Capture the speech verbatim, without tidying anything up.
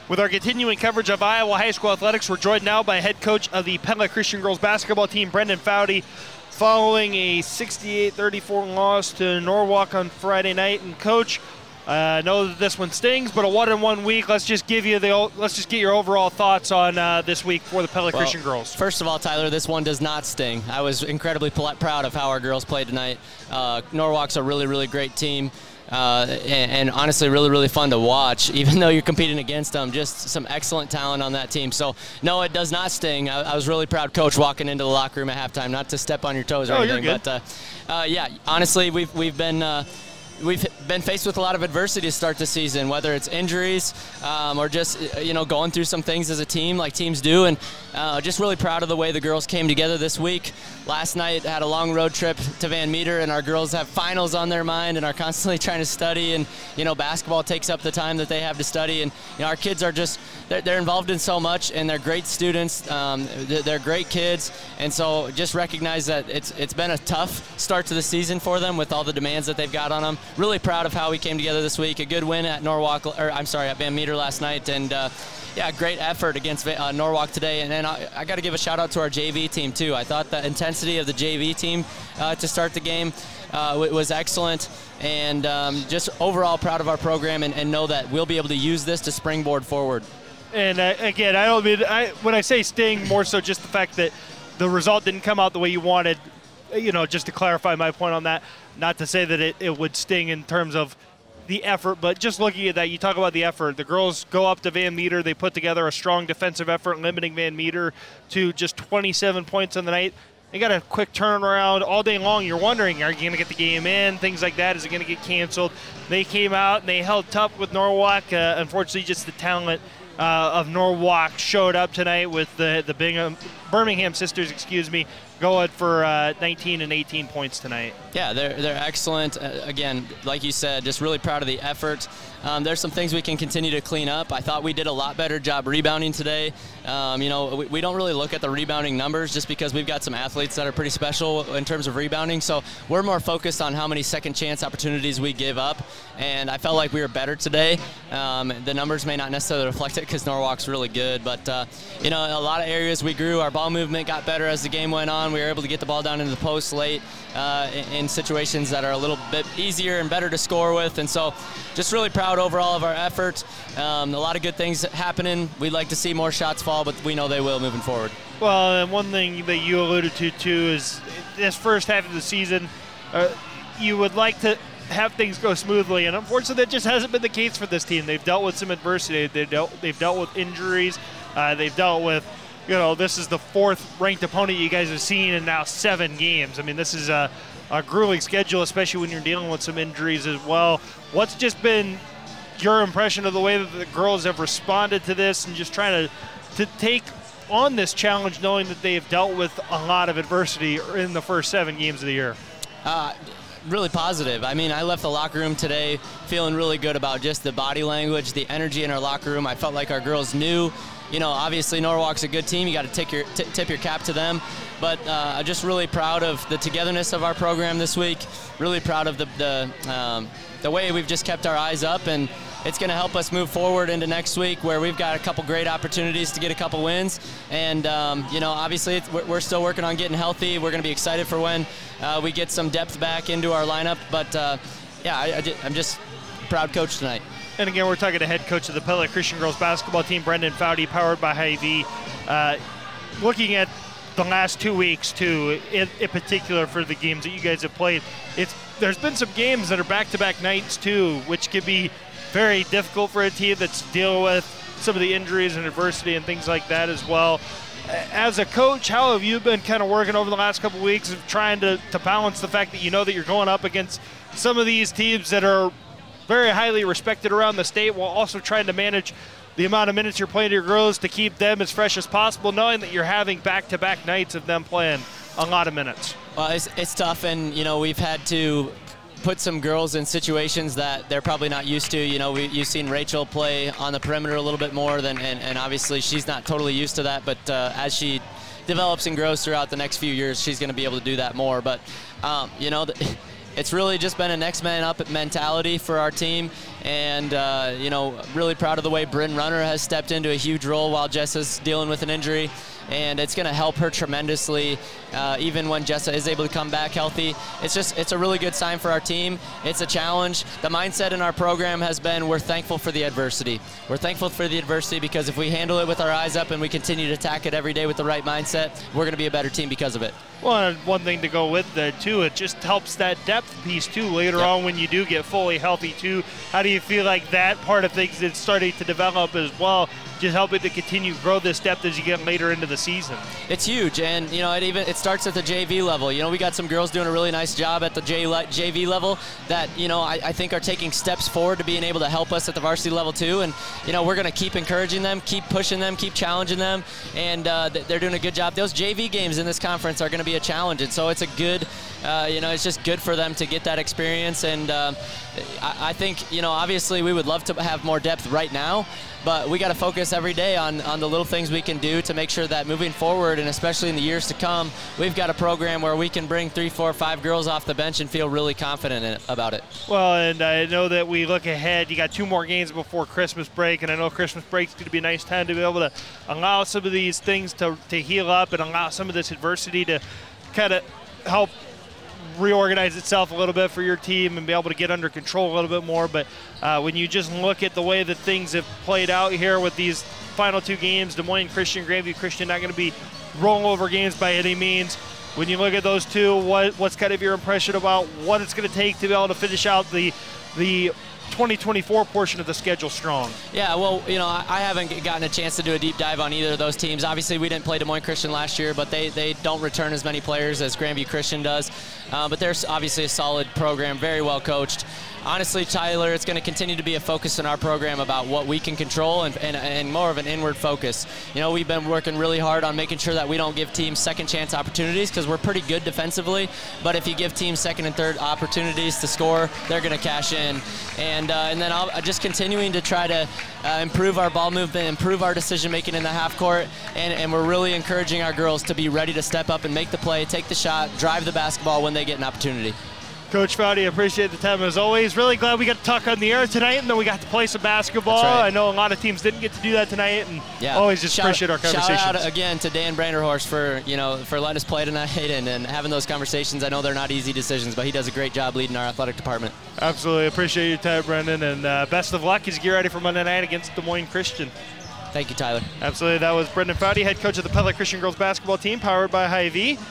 With our continuing coverage of Iowa High School athletics, we're joined now by head coach of the Pella Christian girls basketball team, Brendan Foudy, following a sixty-eight thirty-four loss to Norwalk on Friday night. And Coach, I uh, know that this one stings, but a one-in-one week. Let's just give you the. Let's just get your overall thoughts on uh, this week for the Pella well, Christian girls. First of all, Tyler, this one does not sting. I was incredibly pl- proud of how our girls played tonight. Uh, Norwalk's a really, really great team. Uh, and, and honestly, really, really fun to watch, even though you're competing against them. Just some excellent talent on that team. So, no, it does not sting. I, I was really proud, Coach, walking into the locker room at halftime. Not to step on your toes or oh, anything, you're good. but uh, uh, yeah, honestly, we've we've been. Uh, We've been faced with a lot of adversity to start the season, whether it's injuries um, or just, you know, going through some things as a team like teams do. And uh, just really proud of the way the girls came together this week. Last night had a long road trip to Van Meter, and our girls have finals on their mind and are constantly trying to study. And, you know, basketball takes up the time that they have to study. And, you know, our kids are just, they're, they're involved in so much, and they're great students. Um, they're, they're great kids. And so just recognize that it's it's been a tough start to the season for them with all the demands that they've got on them. Really proud of how we came together this week. A good win at Norwalk, or I'm sorry, at Van Meter last night, and uh, yeah, great effort against uh, Norwalk today. And then I, I got to give a shout out to our J V team too. I thought the intensity of the J V team uh, to start the game uh, was excellent, and um, just overall proud of our program, and, and know that we'll be able to use this to springboard forward. And uh, again, I don't mean I, when I say sting, more so just the fact that the result didn't come out the way you wanted. You know, just to clarify my point on that, not to say that it, it would sting in terms of the effort, but just looking at that, you talk about the effort. The girls go up to Van Meter. They put together a strong defensive effort, limiting Van Meter to just twenty-seven points on the night. They got a quick turnaround all day long. You're wondering, are you going to get the game in? Things like that. Is it going to get canceled? They came out and they held tough with Norwalk. Uh, unfortunately, just the talent uh, of Norwalk showed up tonight with the the Bingham, Birmingham sisters, excuse me, going for uh, nineteen and eighteen points tonight. Yeah, they're they're excellent. Uh, again, like you said, just really proud of the effort. Um, there's some things we can continue to clean up. I thought we did a lot better job rebounding today. Um, you know, we, we don't really look at the rebounding numbers just because we've got some athletes that are pretty special in terms of rebounding. So we're more focused on how many second chance opportunities we give up. And I felt like we were better today. Um, the numbers may not necessarily reflect it because Norwalk's really good. But, uh, you know, in a lot of areas we grew. Our ball movement got better as the game went on. We were able to get the ball down into the post late uh, in, in situations that are a little bit easier and better to score with. And so just really proud overall of our effort. Um, a lot of good things happening. We'd like to see more shots fall, but we know they will moving forward. Well, and one thing that you alluded to, too, is this first half of the season, uh, you would like to have things go smoothly, and unfortunately that just hasn't been the case for this team. They've dealt with some adversity. They've dealt, they've dealt with injuries. Uh, they've dealt with, you know, this is the fourth ranked opponent you guys have seen in now seven games. I mean, this is a, a grueling schedule, especially when you're dealing with some injuries as well. What's just been your impression of the way that the girls have responded to this and just trying to, to take on this challenge, knowing that they have dealt with a lot of adversity in the first seven games of the year? Uh, really positive. I mean, I left the locker room today feeling really good about just the body language, the energy in our locker room. I felt like our girls knew, you know, obviously Norwalk's a good team. You got to take your t- tip your cap to them. But uh, just really proud of the togetherness of our program this week. Really proud of the the, um, the way we've just kept our eyes up, and it's going to help us move forward into next week where we've got a couple great opportunities to get a couple wins. And, um, you know, obviously it's, we're still working on getting healthy. We're going to be excited for when uh, we get some depth back into our lineup. But, uh, yeah, I, I, I'm just a proud coach tonight. And, again, we're talking to head coach of the Pella Christian girls basketball team, Brendan Foudy, powered by Hy-Vee. Uh, looking at the last two weeks, too, in, in particular for the games that you guys have played, it's there's been some games that are back-to-back nights, too, which can be very difficult for a team that's dealing with some of the injuries and adversity and things like that as well. As a coach, how have you been kind of working over the last couple of weeks of trying to, to balance the fact that you know that you're going up against some of these teams that are very highly respected around the state, while also trying to manage the amount of minutes you're playing to your girls to keep them as fresh as possible, knowing that you're having back-to-back nights of them playing a lot of minutes? Well, it's, it's tough, and, you know, we've had to put some girls in situations that they're probably not used to. You know, we, you've seen Rachel play on the perimeter a little bit more than, and, and obviously she's not totally used to that, but uh, as she develops and grows throughout the next few years, she's going to be able to do that more. But, um, you know, the, it's really just been a next man up mentality for our team, And, uh, you know, really proud of the way Bryn Runner has stepped into a huge role while Jessa's dealing with an injury. And it's going to help her tremendously, uh, even when Jessa is able to come back healthy. It's just, it's a really good sign for our team. It's a challenge. The mindset in our program has been we're thankful for the adversity. We're thankful for the adversity because if we handle it with our eyes up and we continue to attack it every day with the right mindset, we're going to be a better team because of it. Well, and one thing to go with that, too, it just helps that depth piece, too, later Yep. on when you do get fully healthy, too. How do you feel like that part of things is starting to develop as well, just helping to continue to grow this depth as you get later into the season? It's huge, and you know it even it starts at the J V level. You know we got some girls doing a really nice job at the J, J V level that you know I, I think are taking steps forward to being able to help us at the varsity level too. And you know we're going to keep encouraging them, keep pushing them, keep challenging them, and uh, they're doing a good job. Those J V games in this conference are going to be a challenge, and so it's a good, uh, you know, it's just good for them to get that experience. And uh, I, I think you know obviously we would love to have more depth right now. But we got to focus every day on, on the little things we can do to make sure that moving forward, and especially in the years to come, we've got a program where we can bring three, four, five girls off the bench and feel really confident in it, about it. Well, and I know that we look ahead. You got two more games before Christmas break, and I know Christmas break is going to be a nice time to be able to allow some of these things to, to heal up and allow some of this adversity to kind of help reorganize itself a little bit for your team and be able to get under control a little bit more. But uh, when you just look at the way that things have played out here with these final two games, Des Moines Christian, Grandview Christian, not going to be rollover games by any means. When you look at those two, what, what's kind of your impression about what it's going to take to be able to finish out the the twenty twenty-four portion of the schedule strong? Yeah, well, you know, I, I haven't gotten a chance to do a deep dive on either of those teams. Obviously, we didn't play Des Moines Christian last year, but they, they don't return as many players as Grandview Christian does. Uh, but they're obviously a solid program, very well coached. Honestly, Tyler, it's going to continue to be a focus in our program about what we can control and, and, and more of an inward focus. You know, we've been working really hard on making sure that we don't give teams second chance opportunities because we're pretty good defensively. But if you give teams second and third opportunities to score, they're going to cash in. And uh, and then I'll just continuing to try to uh, improve our ball movement, improve our decision making in the half court, and, and we're really encouraging our girls to be ready to step up and make the play, take the shot, drive the basketball when they get an opportunity. Coach Foudy, appreciate the time as always. Really glad we got to talk on the air tonight, and then we got to play some basketball. That's right. I know a lot of teams didn't get to do that tonight, and yeah. always just shout, appreciate our conversations. Shout out again to Dan Branderhorst for you know for letting us play tonight and, and having those conversations. I know they're not easy decisions, but he does a great job leading our athletic department. Absolutely. Appreciate your time, Brendan, and uh, best of luck as you get ready for Monday night against Des Moines Christian. Thank you, Tyler. Absolutely. That was Brendan Foudy, head coach of the Pellet Christian girls basketball team, powered by Hy-Vee.